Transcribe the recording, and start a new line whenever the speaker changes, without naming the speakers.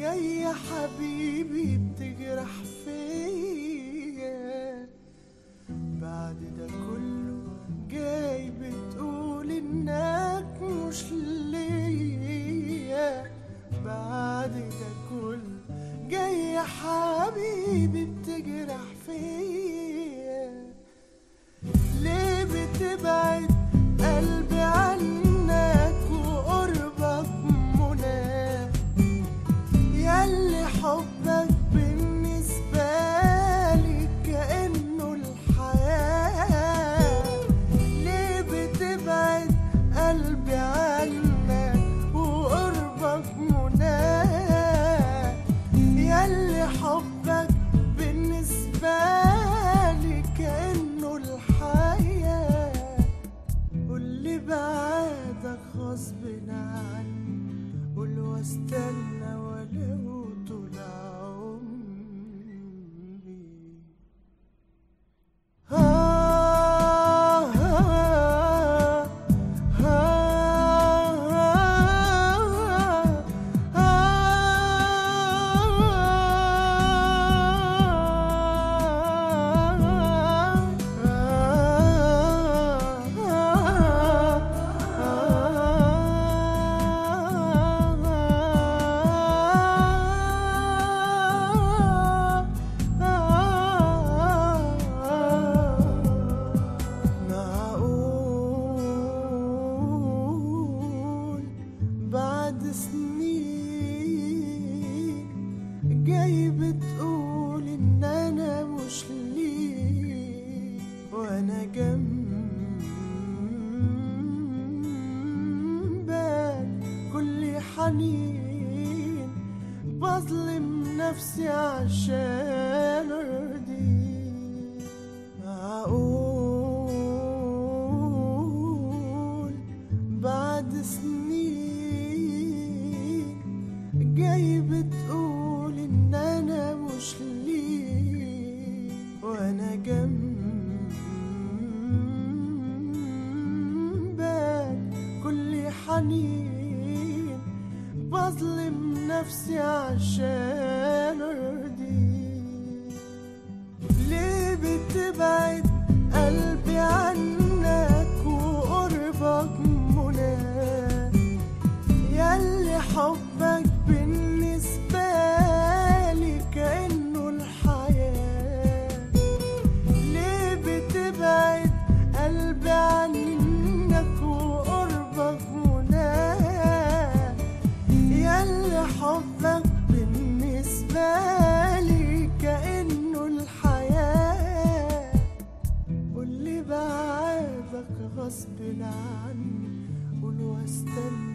جاي يا حبيبي بتجرح فيا، بعد ده كله جاي بتقول انك مش ليا. بعد ده كله جاي يا حبيبي بتجرح فيا. ليه بتبعد قلبي عنك وقربك منى، ياللي حبك بالنسبة لي كأنه الحياة. ليه بتبعد قلبي عنك وقربك منى، ياللي حبك بالنسبة لي كأنه الحياة. قولي بعدك غصب عني، قول واستنى ولو طول عمري. بعد سنين جاي بتقول ان انا مش ليك، وانا جنبك كل حنين بظلم نفسي عشان ارضيك. معقول بعد سنين جاي بتقول ان انا مش ليك، وانا جنبك كل حنين بظلم نفسي عشان ارضيك. ليه بتبعد قلبي عنك وقربك منى، ياللي حبك بالنسبة لي كأنه الحياة. ليه بتبعد قلبي عنك وقربك منى، ياللي حبك بالنسبة لي كأنه الحياة. قولي بعدك غصب عني، قول واستنى